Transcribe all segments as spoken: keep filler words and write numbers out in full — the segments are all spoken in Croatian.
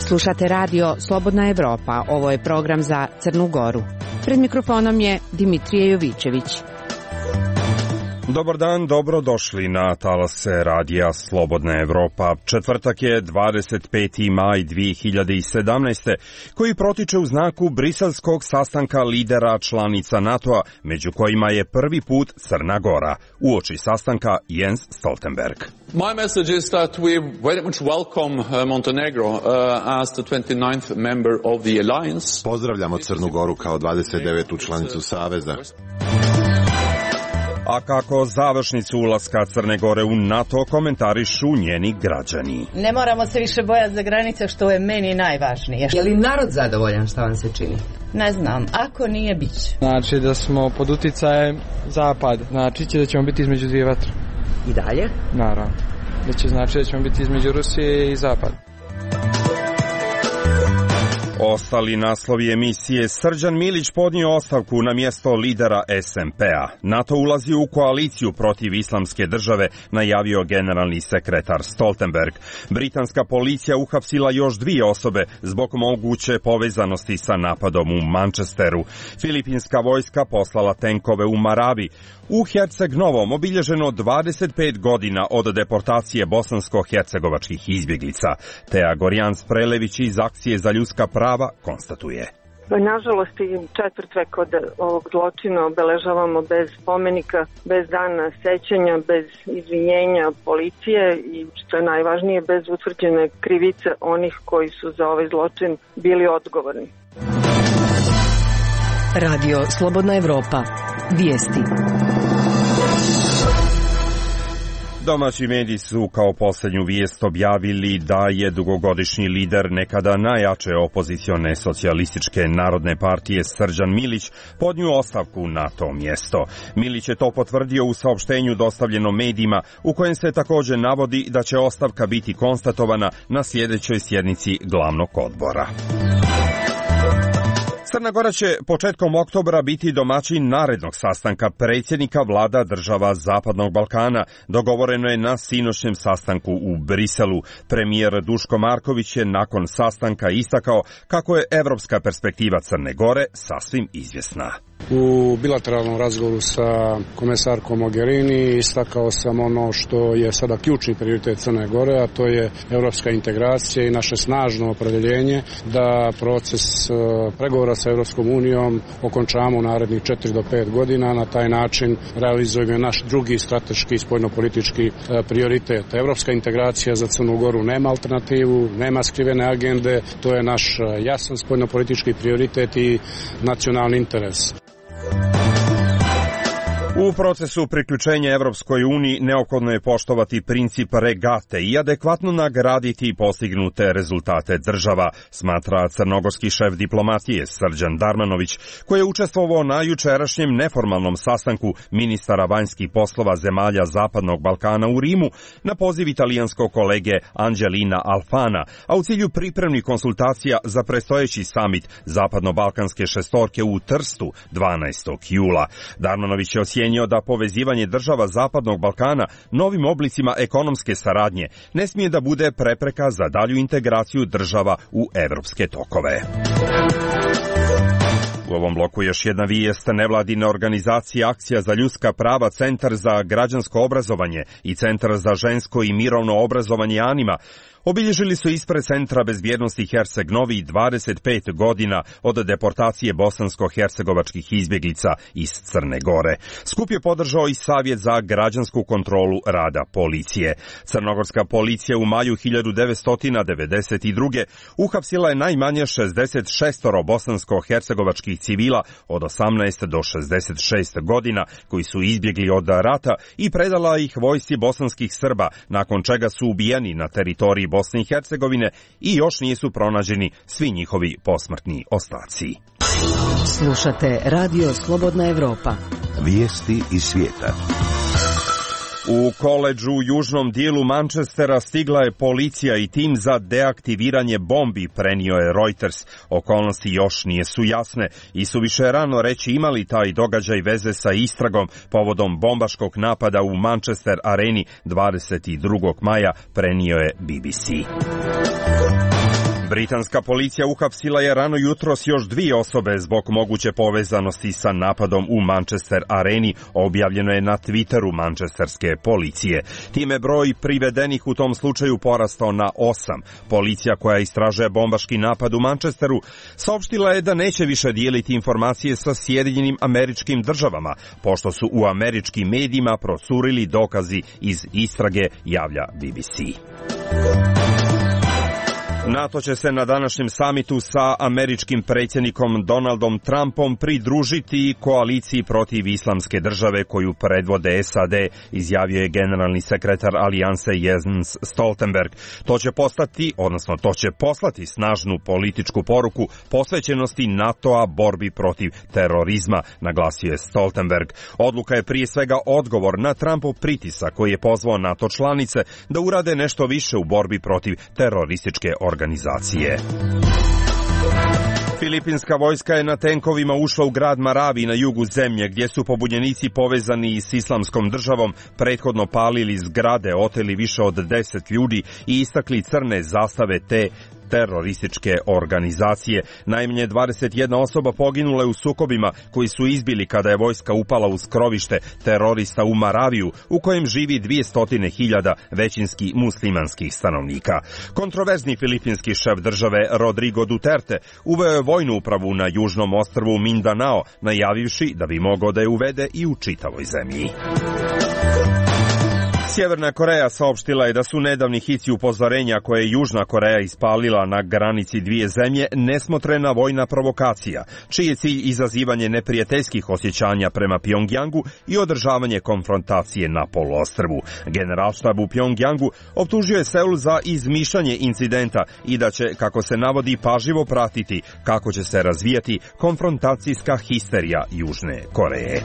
Slušate radio Slobodna Evropa, ovo je program za Crnu Goru. Pred mikrofonom je Dimitrije Jovičević. Dobar dan, dobrodošli na talase radija Slobodna Evropa. Četvrtak je dvadeset peti maj dvije hiljade sedamnaeste. koji protiče u znaku briselskog sastanka lidera članica NATO-a, među kojima je prvi put Crna Gora. Uoči sastanka Jens Stoltenberg. My message is that we very much welcome uh, Montenegro uh, as the twenty-ninth member of the alliance. Pozdravljamo Crnu Goru kao dvadeset devetu članicu Saveza. A kako završnicu ulaska Crne Gore u NATO komentarišu njeni građani. Ne moramo se više bojati za granice, što je meni najvažnije. Je li narod zadovoljan, šta vam se čini? Ne znam, ako nije, bit će. Znači da smo pod uticajem Zapad, znači će da ćemo biti između dvije vatre. I dalje? Naravno. Da će znači da ćemo biti između Rusije i Zapada. Ostali naslovi emisije: Srđan Milić podnio ostavku na mjesto lidera es em pe-a. NATO ulazi u koaliciju protiv islamske države, najavio generalni sekretar Stoltenberg. Britanska policija uhapsila još dvije osobe zbog moguće povezanosti sa napadom u Manchesteru. Filipinska vojska poslala tenkove u Maravi. U Herceg Novom obilježeno dvadeset pet godina od deportacije bosansko-hercegovačkih izbjeglica. Teja Gorjans-Prelević iz Akcije za ljudska prava konstatuje. Nažalost, i četvrt veka od ovog zločina obeležavamo bez spomenika, bez dana sećanja, bez izvinjenja policije i, što je najvažnije, bez utvrđene krivice onih koji su za ovaj zločin bili odgovorni. Radio Slobodna Evropa. Vijesti. Domaći mediji su kao posljednju vijest objavili da je dugogodišnji lider nekada najjače opozicione socijalističke narodne partije Srđan Milić podnio ostavku na to mjesto. Milić je to potvrdio u saopštenju dostavljenom medijima, u kojem se također navodi da će ostavka biti konstatovana na sljedećoj sjednici glavnog odbora. Crna Gora će početkom oktobra biti domaćin narednog sastanka predsjednika vlada država Zapadnog Balkana. Dogovoreno je na sinoćnjem sastanku u Briselu. Premijer Duško Marković je nakon sastanka istakao kako je evropska perspektiva Crne Gore sasvim izvjesna. U bilateralnom razgovoru sa komesarkom Mogherini istakao sam ono što je sada ključni prioritet Crne Gore, a to je evropska integracija i naše snažno opredjeljenje da proces pregovora sa Evropskom unijom okončamo u narednih četiri do pet godina. Na taj način realizujemo naš drugi strateški spoljnopolitički prioritet. Evropska integracija za Crnu Goru nema alternativu, nema skrivene agende, to je naš jasan spoljnopolitički prioritet i nacionalni interes. U procesu priključenja Evropskoj uniji neophodno je poštovati princip regate i adekvatno nagraditi postignute rezultate država, smatra crnogorski šef diplomatije Srđan Darmanović, koji je učestvovao na jučerašnjem neformalnom sastanku ministara vanjskih poslova zemalja Zapadnog Balkana u Rimu na poziv italijanskog kolege Anđelina Alfana, a u cilju pripremnih konsultacija za predstojeći samit Zapadno-balkanske šestorke u Trstu dvanaestog jula. Darmanović je ocijenio da povezivanje država Zapadnog Balkana novim oblicima ekonomske saradnje ne smije da bude prepreka za dalju integraciju država u evropske tokove. U ovom bloku još jedna vijest: nevladine organizacije Akcija za ljudska prava, Centar za građansko obrazovanje i Centar za žensko i mirovno obrazovanje Anima obilježili su ispred Centra bezbjednosti Herceg Novi dvadeset pet godina od deportacije bosansko-hercegovačkih izbjeglica iz Crne Gore. Skup je podržao i Savjet za građansku kontrolu rada policije. Crnogorska policija u maju hiljadu devetsto devedeset druge. uhapsila je najmanje šezdeset šest bosansko-hercegovačkih civila od osamnaest do šezdeset šest godina koji su izbjegli od rata i predala ih vojsci bosanskih Srba, nakon čega su ubijeni na teritoriji Bosne i Hercegovine i još nisu pronađeni svi njihovi posmrtni ostaci. Slušate Radio Slobodna Evropa. Vijesti iz svijeta. U koledžu u južnom dijelu Manchestera stigla je policija i tim za deaktiviranje bombi, prenio je Reuters. Okolnosti još nisu jasne i su više rano reći imali taj događaj veze sa istragom povodom bombaškog napada u Manchester Areni dvadeset drugog maja, prenio je B B C. Britanska policija uhapsila je rano jutros još dvije osobe zbog moguće povezanosti sa napadom u Manchester Areni, objavljeno je na Twitteru mančesterske policije. Time broj privedenih u tom slučaju porastao na osam. Policija koja istražuje bombaški napad u Manchesteru saopštila je da neće više dijeliti informacije sa Sjedinjenim Američkim Državama, pošto su u američkim medijima procurili dokazi iz istrage, javlja B B C. NATO će se na današnjem samitu sa američkim predsjednikom Donaldom Trumpom pridružiti koaliciji protiv Islamske države koju predvode S A D, izjavio je generalni sekretar alijanse Jens Stoltenberg. To će postati, odnosno to će poslati snažnu političku poruku posvećenosti NATO-a borbi protiv terorizma, naglasio je Stoltenberg. Odluka je prije svega odgovor na Trumpov pritisak koji je pozvao NATO članice da urade nešto više u borbi protiv terorističke organizacije. organizacije. Filipinska vojska je na tenkovima ušla u grad Maravi na jugu zemlje, gdje su pobunjenici povezani s Islamskom državom prethodno palili zgrade, oteli više od deset ljudi i istakli crne zastave te terorističke organizacije. Najmanje dvadeset jedna osoba poginula je u sukobima koji su izbili kada je vojska upala u skrovište terorista u Maraviju, u kojem živi dvjesto hiljada većinski muslimanskih stanovnika. Kontroverzni filipinski šef države Rodrigo Duterte uveo je vojnu upravu na južnom ostrvu Mindanao, najavivši da bi mogao da je uvede i u čitavoj zemlji. Sjeverna Koreja saopštila je da su nedavni hici upozorenja koje je Južna Koreja ispalila na granici dvije zemlje nesmotrena vojna provokacija, čiji je cilj izazivanje neprijateljskih osjećanja prema Pjongjangu i održavanje konfrontacije na poluostrvu. Generalštab u Pjongjangu optužio je Seul za izmišljanje incidenta i da će, kako se navodi, pažljivo pratiti kako će se razvijati konfrontacijska histerija Južne Koreje.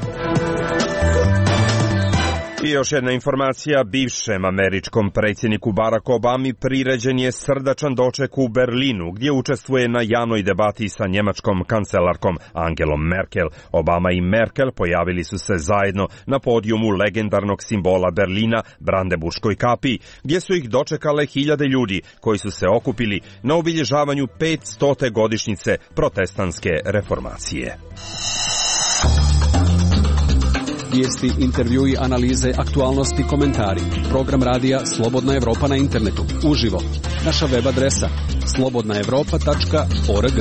I još jedna informacija, bivšem američkom predsjedniku Baracku Obami priređen je srdačan doček u Berlinu, gdje učestvuje na javnoj debati sa njemačkom kancelarkom Angelom Merkel. Obama i Merkel pojavili su se zajedno na podijumu legendarnog simbola Berlina, Brandenburškoj kapiji, gdje su ih dočekale hiljade ljudi koji su se okupili na obilježavanju petstote godišnjice protestantske reformacije. Vijesti, intervjui, analize, aktualnosti, komentari. Program radija Slobodna Evropa na internetu. Uživo. Naša web adresa slobodna evropa tačka org.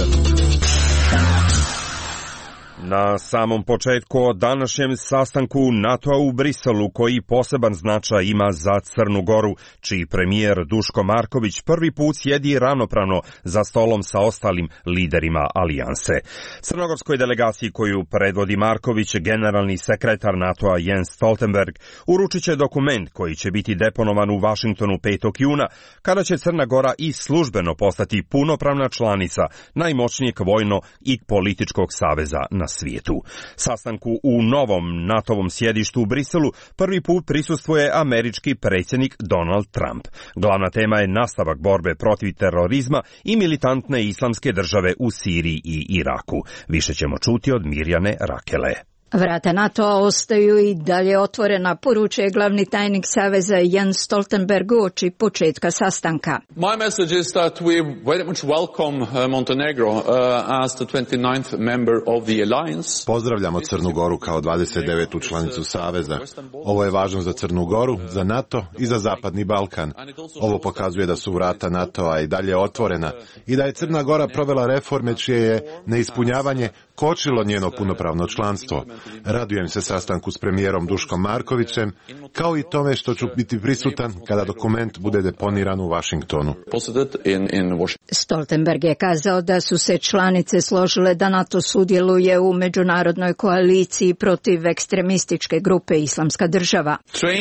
Na samom početku o današnjem sastanku NATO-a u Briselu, koji poseban značaj ima za Crnu Goru, čiji premijer Duško Marković prvi put sjedi ravnopravno za stolom sa ostalim liderima alijanse. Crnogorskoj delegaciji koju predvodi Marković, generalni sekretar NATO-a Jens Stoltenberg uručit će dokument koji će biti deponovan u Vašingtonu petog juna, kada će Crna Gora i službeno postati punopravna članica najmoćnijeg vojno i političkog saveza na svijetu. Sastanku u novom NATO-vom sjedištu u Briselu prvi put prisustvuje američki predsjednik Donald Trump. Glavna tema je nastavak borbe protiv terorizma i militantne islamske države u Siriji i Iraku. Više ćemo čuti od Mirjane Rakele. Vrata NATO-a ostaju i dalje otvorena, poručuje glavni tajnik Saveza Jens Stoltenberg uoči početka sastanka. My message is that we very much welcome uh, Montenegro uh, as the twenty-ninth member of the alliance. Pozdravljamo Crnu Goru kao dvadeset devetu članicu Saveza. Ovo je važno za Crnu Goru, za NATO i za Zapadni Balkan. Ovo pokazuje da su vrata NATO-a i dalje otvorena i da je Crna Gora provela reforme čije je neispunjavanje kočilo njeno punopravno članstvo. Radujem se sastanku s premijerom Duškom Markovićem, kao i tome što ću biti prisutan kada dokument bude deponiran u Vašingtonu. Stoltenberg je kazao da su se članice složile da NATO sudjeluje u međunarodnoj koaliciji protiv ekstremističke grupe Islamska država.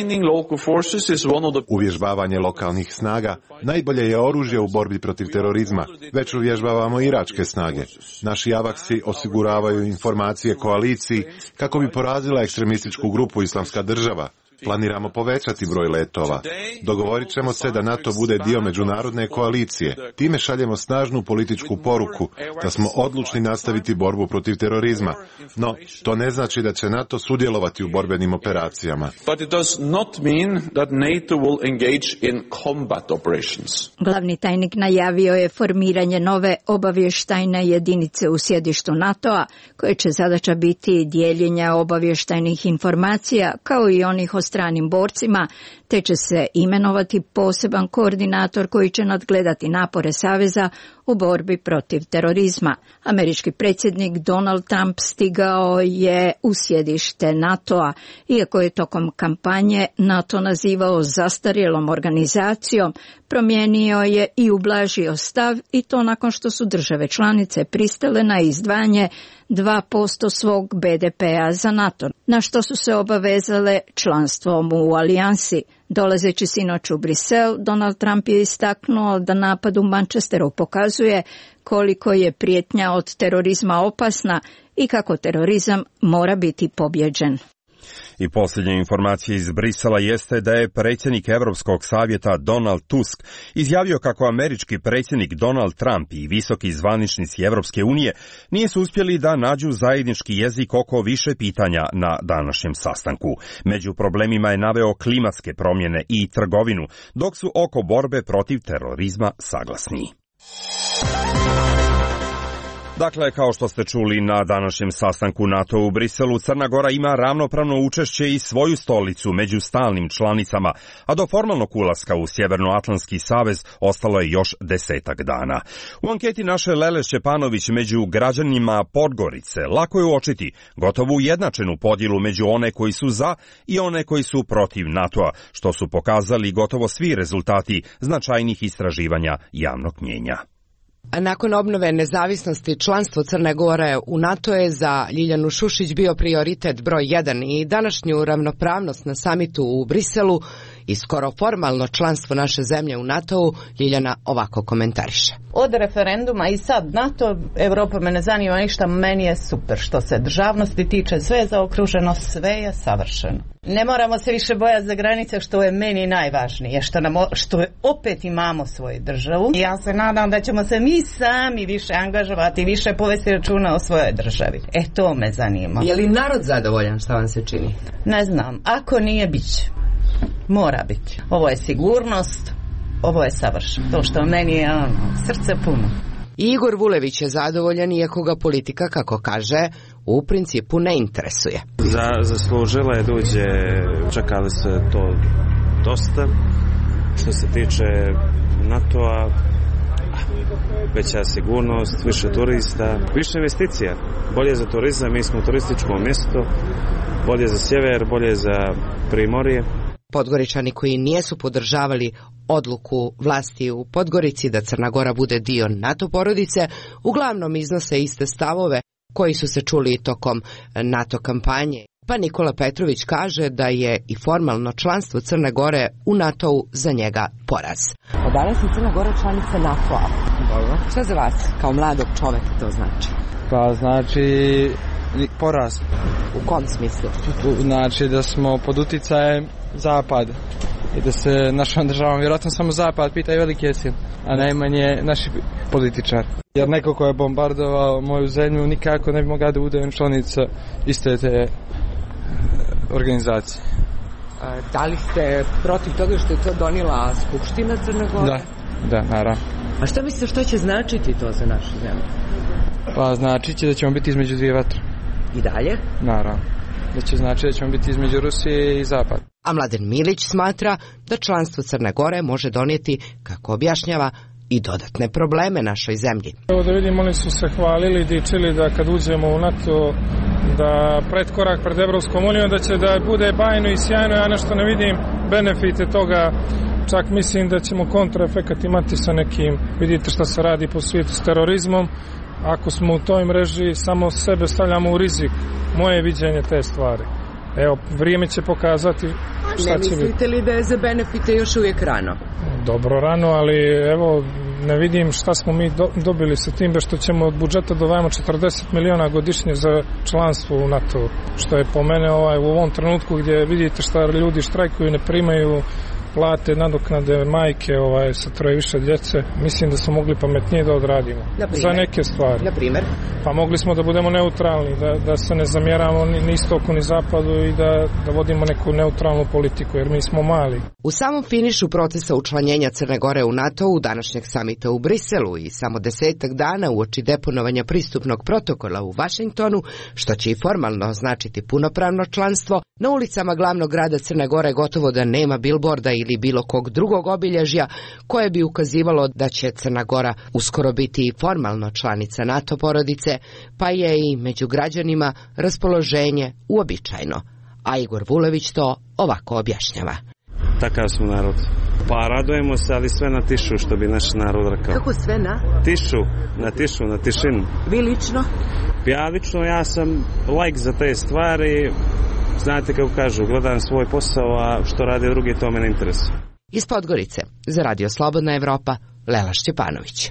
Uvježbavanje lokalnih snaga najbolje je oružje u borbi protiv terorizma. Već uvježbavamo iračke snage. Naši avaksi osiguravaju informacije koaliciji kako bi porazila ekstremističku grupu Islamska država. Planiramo povećati broj letova. Dogovorit ćemo se da NATO bude dio međunarodne koalicije. Time šaljemo snažnu političku poruku da smo odlučni nastaviti borbu protiv terorizma. No, to ne znači da će NATO sudjelovati u borbenim operacijama. But it does not mean that NATO will engage in combat operations. Glavni tajnik najavio je formiranje nove obavještajne jedinice u sjedištu NATO-a, koje će zadaća biti dijeljenja obavještajnih informacija kao i onih o stranim borcima, te će se imenovati poseban koordinator koji će nadgledati napore Saveza u borbi protiv terorizma. Američki predsjednik Donald Trump stigao je u sjedište NATO-a, iako je tokom kampanje NATO nazivao zastarjelom organizacijom, promijenio je i ublažio stav, i to nakon što su države članice pristale na izdvajanje dva posto svog be de pea za NATO, na što su se obavezale članstvom u alijansi. Dolazeći sinoć u Brisel, Donald Trump je istaknuo da napad u Manchesteru pokazuje koliko je prijetnja od terorizma opasna i kako terorizam mora biti pobjeđen. I posljednja informacija iz Brisela jeste da je predsjednik Europskog savjeta Donald Tusk izjavio kako američki predsjednik Donald Trump i visoki zvaničnici Europske unije nisu uspjeli da nađu zajednički jezik oko više pitanja na današnjem sastanku. Među problemima je naveo klimatske promjene i trgovinu, dok su oko borbe protiv terorizma saglasni. Dakle, kao što ste čuli, na današnjem sastanku NATO u Briselu, Crna Gora ima ravnopravno učešće i svoju stolicu među stalnim članicama, a do formalnog ulaska u Sjevernoatlantski savez ostalo je još desetak dana. U anketi naše Lele Šćepanović među građanima Podgorice lako je uočiti gotovo ujednačenu podjelu među one koji su za i one koji su protiv NATO-a, što su pokazali gotovo svi rezultati značajnih istraživanja javnog mnijenja. Nakon obnove nezavisnosti, članstvo Crne Gore u NATO je za Ljiljanu Šušić bio prioritet broj jedan i današnju ravnopravnost na samitu u Briselu i skoro formalno članstvo naše zemlje u NATO-u Ljiljana ovako komentariše. Od referenduma i sad NATO, Evropa me ne zanima ništa, meni je super. Što se državnosti tiče, sve je zaokruženo, sve je savršeno. Ne moramo se više bojati za granice, što je meni najvažnije, što, nam, što opet imamo svoju državu. Ja se nadam da ćemo se mi sami više angažovati, više povesti računa o svojoj državi. E, to me zanima. Je li narod zadovoljan, šta vam se čini? Ne znam, ako nije, bit će. Mora biti. Ovo je sigurnost, ovo je savršeno. To što meni je ono, srce puno. Igor Vulević je zadovoljan, iako ga politika, kako kaže, u principu ne interesuje. Za, zaslužila je da uđe, čekali se to dosta. Što se tiče NATO-a, veća sigurnost, više turista, više investicija. Bolje za turizam, mi smo u turističkom mjestu, bolje za sjever, bolje za Primorje. Podgoričani koji nijesu podržavali odluku vlasti u Podgorici da Crna Gora bude dio NATO porodice, uglavnom iznose iste stavove koji su se čuli tokom NATO kampanje. Pa Nikola Petrović kaže da je i formalno članstvo Crne Gore u NATO-u za njega poraz. Od danas je Crna Gora članica NATO-a. Dobro. Šta za vas, kao mladog čoveka, to znači? Pa znači poraz. U kom smislu? Znači da smo pod uticajem Zapada i da se našom državom vjerojatno samo Zapad pita i velike sile, a najmanje naši političari. Jer neko ko je bombardovao moju zemlju nikako ne bi mogao da bude članica iste te organizacije. A, da li ste protiv toga što je to donijela Skupština Crne Gore? Da, da, naravno. A što mislite što će značiti to za našu zemlju? Pa znači će da ćemo biti između dvije vatre. I dalje? Naravno. Da će znači da ćemo biti između Rusije i Zapada. A Mladen Milić smatra da članstvo Crne Gore može donijeti, kako objašnjava, i dodatne probleme našoj zemlji. Evo da vidim, oni su se hvalili, dičili da kad uđemo u NATO, da pretkorak pred Evropskom unijom, da će da bude bajno i sjajno. Ja nešto ne vidim benefite toga, čak mislim da ćemo kontraefekat imati sa nekim. Vidite šta se radi po svijetu s terorizmom. Ako smo u toj mreži, samo sebe stavljamo u rizik. Moje viđenje te stvari. Evo, vrijeme će pokazati šta će biti. Ne mislite li da je za benefite još uvijek rano? Dobro rano, ali evo, ne vidim šta smo mi do, dobili sa tim, što ćemo od budžeta dodajemo četrdeset miliona godišnje za članstvo u NATO, što je po mene ovaj, u ovom trenutku gdje vidite šta ljudi štrajkuju, ne primaju plate, nadoknade, majke ovaj, sa troje više djece, mislim da smo mogli pametnije da odradimo. Za neke stvari. Na primjer? Pa mogli smo da budemo neutralni, da, da se ne zamjeramo ni, ni istoku ni zapadu i da, da vodimo neku neutralnu politiku, jer mi smo mali. U samom finišu procesa učlanjenja Crne Gore u NATO u današnjeg samita u Briselu i samo desetak dana uoči deponovanja pristupnog protokola u Vašingtonu, što će i formalno značiti punopravno članstvo, na ulicama glavnog grada Crne Gore gotovo da nema bilborda ili bilo kog drugog obilježja koje bi ukazivalo da će Crna Gora uskoro biti i formalno članica NATO porodice, pa je i među građanima raspoloženje uobičajeno. A Igor Vulević to ovako objašnjava. Takav smo narod. Pa radujemo se, ali sve na tišu, što bi naš narod rekao. Kako sve na? Tišu, na tišu, na tišinu. Vi lično? Ja lično, ja sam lajk za te stvari. Znate kako kažu, gledam svoj posao, a što rade drugi, to me ne interesuje. Iz Podgorice, za Radio Slobodna Evropa, Lela Šćepanović.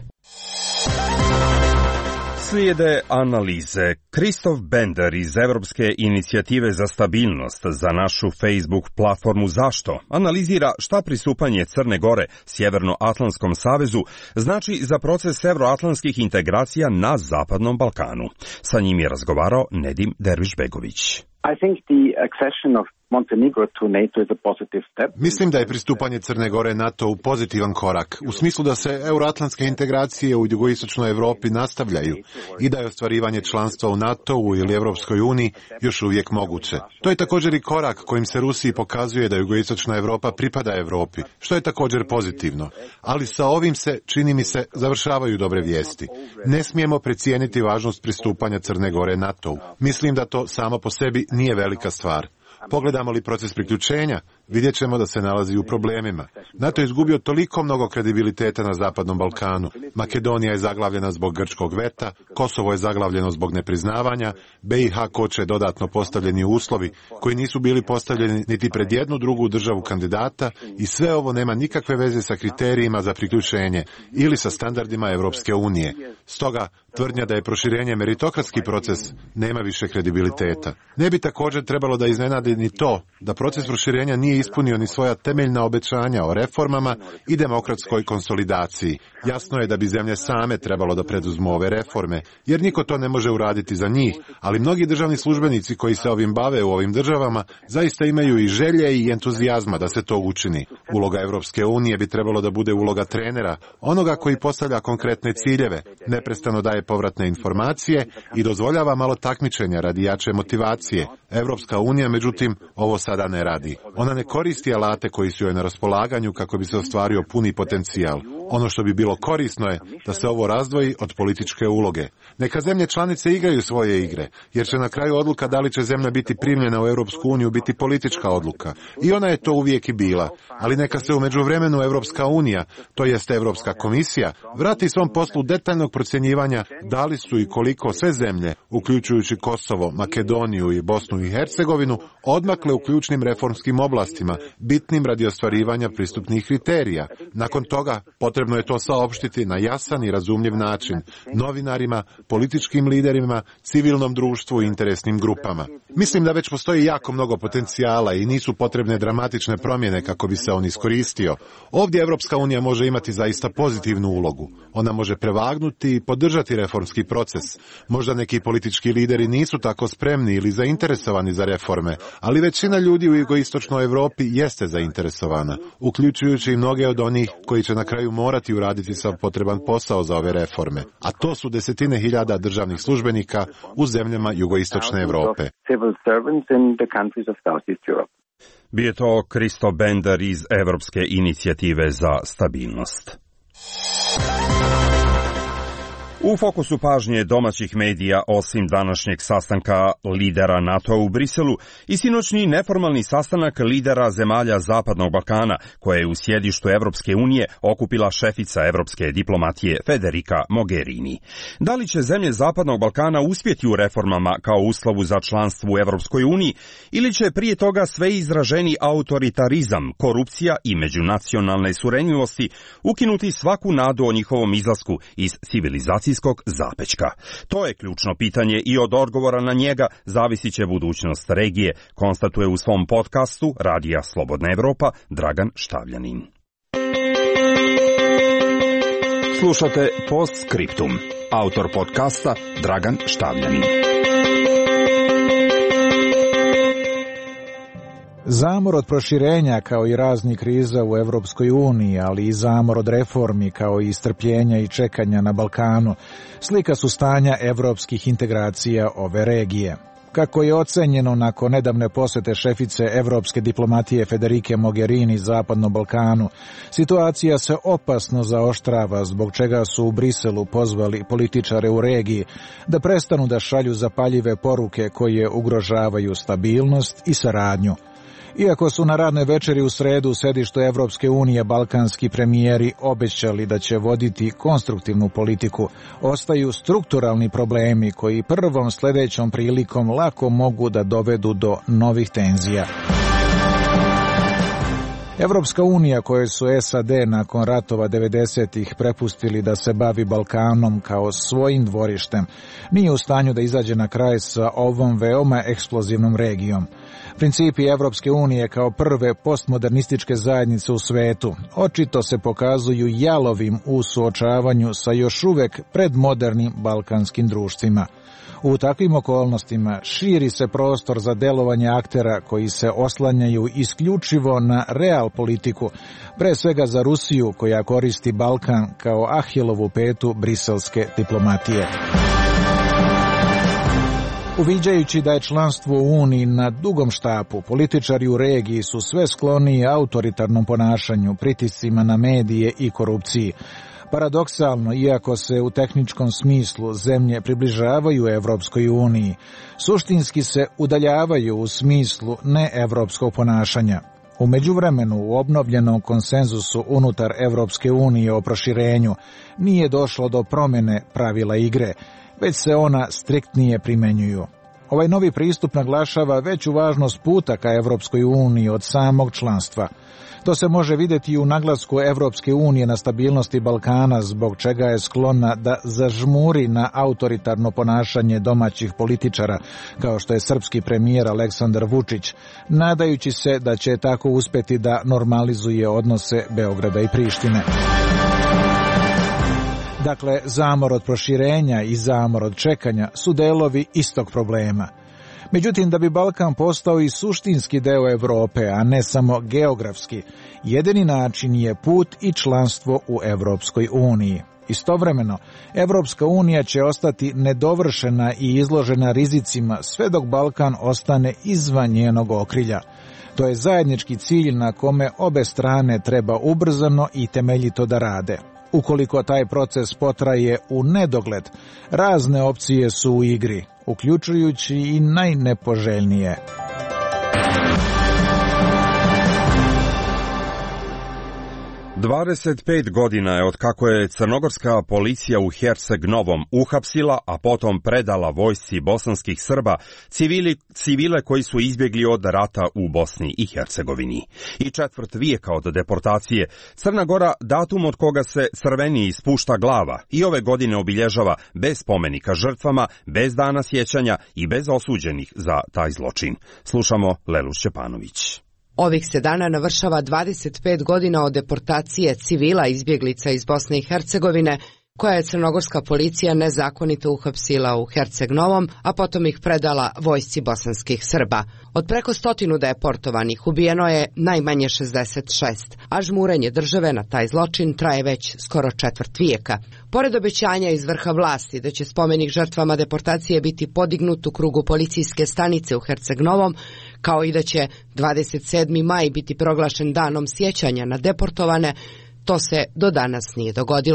Slijede analize. Kristof Bender iz Evropske inicijative za stabilnost za našu Facebook platformu Zašto analizira šta pristupanje Crne Gore Sjevernoatlantskom savezu znači za proces evroatlantskih integracija na Zapadnom Balkanu. Sa njim je razgovarao Nedim Dervišbegović. I think the accession of Montenegro to NATO is a positive step. Mislim da je pristupanje Crne Gore NATO u pozitivan korak, u smislu da se euroatlantske integracije u jugoistočnoj Evropi nastavljaju i da je ostvarivanje članstva u NATO-u ili Evropskoj uniji još uvijek moguće. To je također i korak kojim se Rusiji pokazuje da jugoistočna Evropa pripada Evropi, što je također pozitivno. Ali sa ovim se, čini mi se, završavaju dobre vijesti. Ne smijemo precijeniti važnost pristupanja Crne Gore NATO-u. Mislim da to samo po sebi nije velika stvar. Pogledamo li proces priključenja, vidjet ćemo da se nalazi u problemima. NATO je izgubio toliko mnogo kredibiliteta na Zapadnom Balkanu. Makedonija je zaglavljena zbog grčkog veta, Kosovo je zaglavljeno zbog nepriznavanja, B i H koče dodatno postavljeni uslovi koji nisu bili postavljeni niti pred jednu drugu državu kandidata i sve ovo nema nikakve veze sa kriterijima za priključenje ili sa standardima Evropske unije. Stoga, tvrdnja da je proširenje meritokratski proces nema više kredibiliteta. Ne bi također trebalo da iznenadi ni to da proces proširenja nije ispunio ni svoja temeljna obećanja o reformama i demokratskoj konsolidaciji. Jasno je da bi zemlje same trebalo da preduzmu ove reforme, jer niko to ne može uraditi za njih, ali mnogi državni službenici koji se ovim bave u ovim državama zaista imaju i želje i entuzijazma da se to učini. Uloga Evropske unije bi trebalo da bude uloga trenera, onoga koji postavlja konkretne ciljeve, neprestano daje povratne informacije i dozvoljava malo takmičenja radi jače motivacije. Evropska unija, međutim, ovo sada ne radi. Ona ne koristi alate koji su joj na raspolaganju kako bi se ostvario puni potencijal. Ono što bi bilo korisno je da se ovo razdvoji od političke uloge. Neka zemlje članice igraju svoje igre, jer će na kraju odluka da li će zemlja biti primljena u Europsku uniju biti politička odluka. I ona je to uvijek i bila. Ali neka se u međuvremenu Europska unija, to jest Europska komisija, vrati svom poslu detaljnog procjenjivanja da li su i koliko sve zemlje, uključujući Kosovo, Makedoniju i Bosnu i Hercegovinu, odmakle u ključnim reformskim oblastima, bitnim radi ostvarivanja pristupnih kriterija. Nakon toga, potrebno je to saopštiti na jasan i razumljiv način novinarima, političkim liderima, civilnom društvu i interesnim grupama. Mislim da već postoji jako mnogo potencijala i nisu potrebne dramatične promjene kako bi se on iskoristio. Ovdje Evropska unija može imati zaista pozitivnu ulogu. Ona može prevagnuti i podržati reformski proces. Možda neki politički lideri nisu tako spremni ili zainteresovani za reforme, ali većina ljudi u jugoistočnoj Evropi jeste zainteresovana, uključujući i mnoge od onih koji će na kraju morati uraditi sav potreban posao za ove reforme. A to su desetine hiljada državnih službenika u zemljama jugoistočne Evrope. Bio je to Kristof Bender iz Evropske inicijative za stabilnost. U fokusu pažnje domaćih medija, osim današnjeg sastanka lidera NATO u Briselu, i sinoćni neformalni sastanak lidera zemalja Zapadnog Balkana, koje je u sjedištu Evropske unije okupila šefica evropske diplomatije Federica Mogherini. Da li će zemlje Zapadnog Balkana uspjeti u reformama kao uslovu za članstvo u Evropskoj uniji, ili će prije toga sve izraženi autoritarizam, korupcija i međunacionalne surenjivosti ukinuti svaku nadu o njihovom izlasku iz civilizacijskog zapećka? To je ključno pitanje i od odgovora na njega zavisit će budućnost regije, konstatuje u svom podcastu Radija Slobodna Evropa Dragan Štavljanin. Slušate Postscriptum. Autor podcasta Dragan Štavljanin. Zamor od proširenja kao i razni kriza u Evropskoj uniji, ali i zamor od reformi kao i strpljenja i čekanja na Balkanu, slika su stanja evropskih integracija ove regije. Kako je ocenjeno nakon nedavne posete šefice evropske diplomatije Federike Mogherini Zapadnom Balkanu, situacija se opasno zaoštrava, zbog čega su u Briselu pozvali političare u regiji da prestanu da šalju zapaljive poruke koje ugrožavaju stabilnost i saradnju. Iako su na radnoj večeri u sredu u sedištu Evropske unije balkanski premijeri obećali da će voditi konstruktivnu politiku, ostaju strukturalni problemi koji prvom sljedećom prilikom lako mogu da dovedu do novih tenzija. Evropska unija, koje su S A D nakon ratova devedesetih prepustili da se bavi Balkanom kao svojim dvorištem, nije u stanju da izađe na kraj sa ovom veoma eksplozivnom regijom. Principi Evropske unije kao prve postmodernističke zajednice u svetu očito se pokazuju jalovim u suočavanju sa još uvek predmodernim balkanskim društvima. U takvim okolnostima širi se prostor za delovanje aktera koji se oslanjaju isključivo na real politiku, pre svega za Rusiju koja koristi Balkan kao Ahilovu petu briselske diplomatije. Uviđajući da je članstvo u Uniji na dugom štapu, političari u regiji su sve skloniji autoritarnom ponašanju, pritiscima na medije i korupciji. Paradoksalno, iako se u tehničkom smislu zemlje približavaju Evropskoj uniji, suštinski se udaljavaju u smislu neevropskog ponašanja. U međuvremenu, u obnovljenom konsenzusu unutar Evropske unije o proširenju nije došlo do promjene pravila igre, već se ona striktnije primenjuju. Ovaj novi pristup naglašava veću važnost puta ka Evropskoj uniji od samog članstva. To se može vidjeti i u naglasku Evropske unije na stabilnosti Balkana, zbog čega je sklona da zažmuri na autoritarno ponašanje domaćih političara, kao što je srpski premijer Aleksandar Vučić, nadajući se da će tako uspjeti da normalizuje odnose Beograda i Prištine. Dakle, zamor od proširenja i zamor od čekanja su delovi istog problema. Međutim, da bi Balkan postao i suštinski deo Evrope, a ne samo geografski, jedini način je put i članstvo u Evropskoj uniji. Istovremeno, Evropska unija će ostati nedovršena i izložena rizicima sve dok Balkan ostane izvan njenog okrilja. To je zajednički cilj na kome obe strane treba ubrzano i temeljito da rade. Ukoliko taj proces potraje u nedogled, razne opcije su u igri, uključujući i najnepoželjnije. dvadeset pet godina je od kako je crnogorska policija u Herceg Novom uhapsila, a potom predala vojsci bosanskih Srba civili, civile koji su izbjegli od rata u Bosni i Hercegovini. I četvrt vijeka od deportacije, Crna Gora, datum od koga se crveniji spušta glava, i ove godine obilježava bez spomenika žrtvama, bez dana sjećanja i bez osuđenih za taj zločin. Slušamo Lelu Šćepanović. Ovih se dana navršava dvadeset pet godina od deportacije civila izbjeglica iz Bosne i Hercegovine, koja je crnogorska policija nezakonito uhapsila u Herceg Novom, a potom ih predala vojsci bosanskih Srba. Od preko stotinu deportovanih ubijeno je najmanje šezdeset šest, a žmurenje države na taj zločin traje već skoro četvrt vijeka. Pored obećanja iz vrha vlasti da će spomenik žrtvama deportacije biti podignut u krugu policijske stanice u Herceg Novom, kao i da će dvadeset sedmi maj biti proglašen danom sjećanja na deportovane, to se do danas nije dogodilo.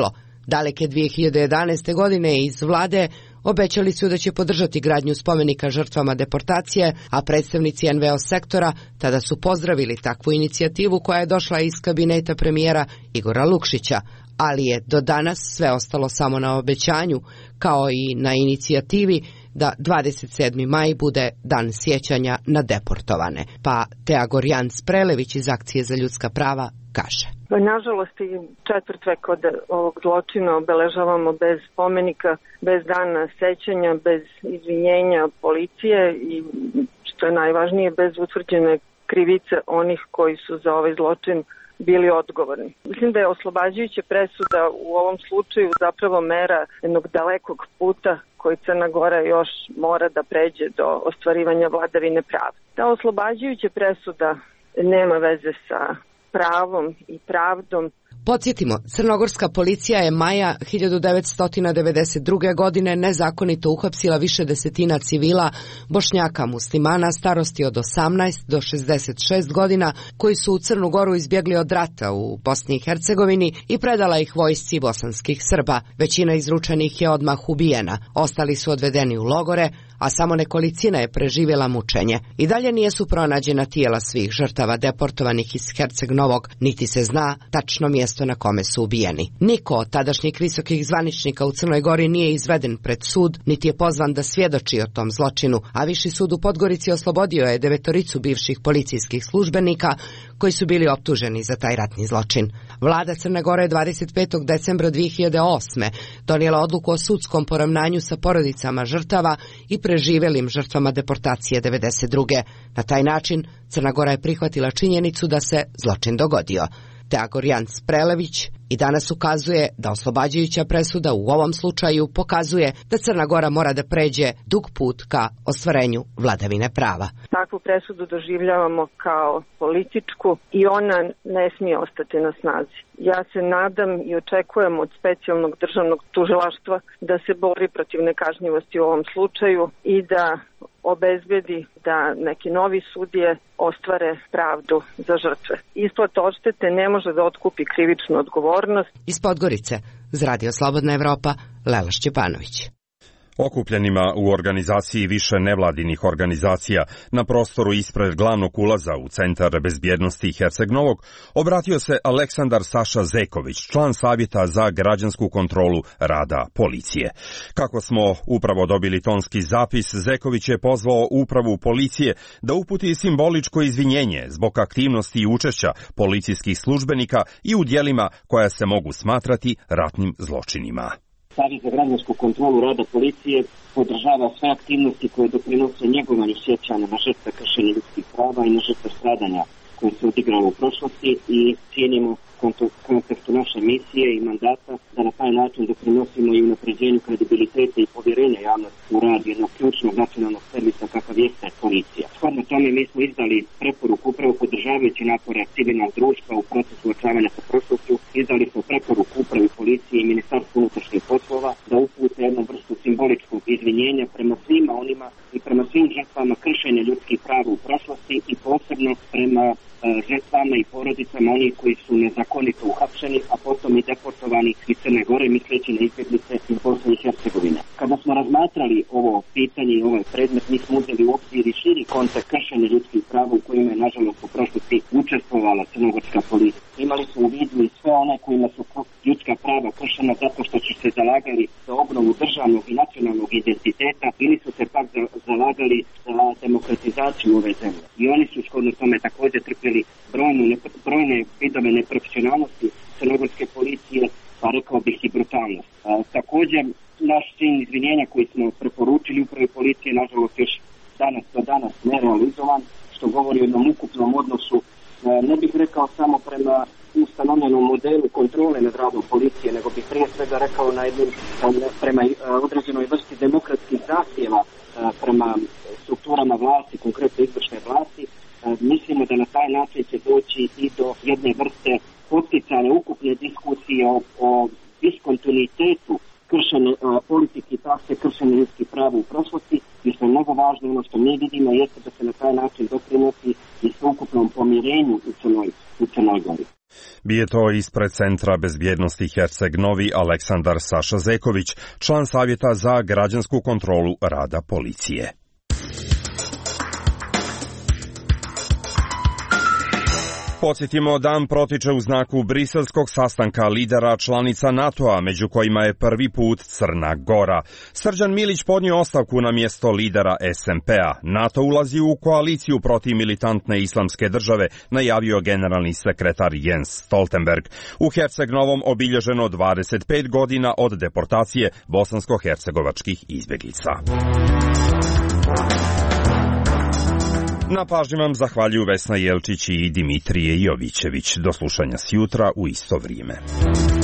Daleke dvije hiljade jedanaeste. godine iz vlade obećali su da će podržati gradnju spomenika žrtvama deportacije, a predstavnici en ve o sektora tada su pozdravili takvu inicijativu koja je došla iz kabineta premijera Igora Lukšića, ali je do danas sve ostalo samo na obećanju, kao i na inicijativi da dvadeset sedmi maj bude dan sjećanja na deportovane. Pa Tea Gorjans-Prelević iz Akcije za ljudska prava kaže. Nažalost, i četvrt veka od ovog zločina obeležavamo bez spomenika, bez dana sećanja, bez izvinjenja policije i, što je najvažnije, bez utvrđene krivice onih koji su za ovaj zločin bili odgovorni. Mislim da je oslobađajuća presuda u ovom slučaju zapravo mera jednog dalekog puta koji Crna Gora još mora da pređe do ostvarivanja vladavine prava. Ta oslobađajuća presuda nema veze sa pravom i pravdom. Podsjetimo, crnogorska policija je maja hiljadu devetsto devedeset druge. godine nezakonito uhapsila više desetina civila, Bošnjaka muslimana starosti od osamnaest do šezdeset šest godina, koji su u Crnu Goru izbjegli od rata u Bosni i Hercegovini i predala ih vojsci bosanskih Srba. Većina izručenih je odmah ubijena, ostali su odvedeni u logore, a samo nekolicina je preživjela mučenje. I dalje nisu pronađena tijela svih žrtava deportovanih iz Herceg Novog, niti se zna tačno mjesto na kome su ubijeni. Niko od tadašnjih visokih zvaničnika u Crnoj Gori nije izveden pred sud, niti je pozvan da svjedoči o tom zločinu, a Viši sud u Podgorici oslobodio je devetoricu bivših policijskih službenika koji su bili optuženi za taj ratni zločin. Vlada Crne Gore je dvadeset petog decembra dvije hiljade osme. donijela odluku o sudskom poravnanju sa porodicama žrtava i preživjelim žrtvama deportacije devedeset druge. Na taj način Crna Gora je prihvatila činjenicu da se zločin dogodio. Tea Gorjans-Prelević i danas ukazuje da oslobađajuća presuda u ovom slučaju pokazuje da Crna Gora mora da pređe dug put ka ostvarenju vladavine prava. Takvu presudu doživljavamo kao političku i ona ne smije ostati na snazi. Ja se nadam i očekujem od specijalnog državnog tužilaštva da se bori protiv nekažnjivosti u ovom slučaju i da obezbedi da neki novi sudije ostvare pravdu za žrtve. Isplata odštete ne može da otkupi krivičnu odgovornost. Iz Podgorice, za Radio Slobodna Evropa, Lela Šćepanović. Okupljenima u organizaciji više nevladinih organizacija na prostoru ispred glavnog ulaza u Centar bezbjednosti Herceg Novog obratio se Aleksandar Saša Zeković, član Savjeta za građansku kontrolu rada policije. Kako smo upravo dobili tonski zapis, Zeković je pozvao upravu policije da uputi simboličko izvinjenje zbog aktivnosti i učešća policijskih službenika i u djelima koja se mogu smatrati ratnim zločinima. Savjet za građansku kontrolu rada policije podržava sve aktivnosti koje doprinose njegovanju sjećanja na žrtve kršenja ljudskih prava i na žrtve stradanja koje se odigralo u prošlosti i cijenimo kontekstu naše misije i mandata da na taj način doprinosimo i unapređenju kredibiliteta i povjerenja javnosti u rad jednog ključnog nacionalnog servisa kakav jeste policija. Shodno tome mi smo izdali preporuku upravo podržavajući napore civilnog društva u procesu suočavanja sa prošlošću, izdali smo preporuku upravi policije i Ministarstvu unutrašnjih poslova da upute jednu vrstu simboličkog izvinjenja prema svima onima i prema svim žrtvama kršenja ljudskih prava u prošlosti i posebno prema žrtvama i porodicama onih koji su nezakonito uhapšeni, a potom i deportovani iz Crne Gore, misleći na izbjeglice iz Bosne i Hercegovine. Kada smo razmatrali ovo pitanje i ovaj predmet, mi smo uzeli u obzir i širi kontekst kršenja ljudskih prava u kojima je nažalost u prošlosti učestvovala crnogorska policija. Imali smo u vidu i sve one kojima su ljudska prava kršena zato što su se zalagali za obnovu državnog i nacionalnog identiteta ili su se pak zalagali za demokratizaciju ove zemlje. I oni su shodno tome također trpjeli brojne, brojne vidove neprofesionalnosti crnogorske policije, pa rekao bih i brutalnost. A, također, naš cilj izvinjenja koji smo preporučili upravi policije, nažalost još danas do danas nerealizovan, što govori o jednom ukupnom odnosu, a, ne bih rekao samo prema ustanovljenom modelu kontrole nad radom policije, nego bih prije svega rekao na jednom, prema a, određenoj vrsti demokratskih zahtjeva a, prema strukturama vlasti, konkretno izvršne vlasti. Mislimo da na taj način će doći i do jedne vrste poticanja ukupne diskusije o, o diskontinuitetu kršenja politike i prakse kršenja ljudskih prava u prošlosti i što je mnogo važno, ono što mi vidimo jeste da se na taj način doprinosi i sveukupnom pomirenju u Crnoj, u Crnoj Gori. Bije to ispred Centra bezbjednosti Herceg Novi Aleksandar Saša Zeković, član Savjeta za građansku kontrolu rada policije. Podsjetimo, dan protiče u znaku briselskog sastanka lidera članica NATO-a, među kojima je prvi put Crna Gora. Srđan Milić podnio ostavku na mjesto lidera es em pe-a. NATO ulazi u koaliciju protiv militantne islamske države, najavio generalni sekretar Jens Stoltenberg. U Herceg Novom obilježeno dvadeset pet godina od deportacije bosansko-hercegovačkih izbjeglica. Na pažnji vam zahvaljuju Vesna Jelčić i Dimitrije Jovićević. Do slušanja sjutra u isto vrijeme.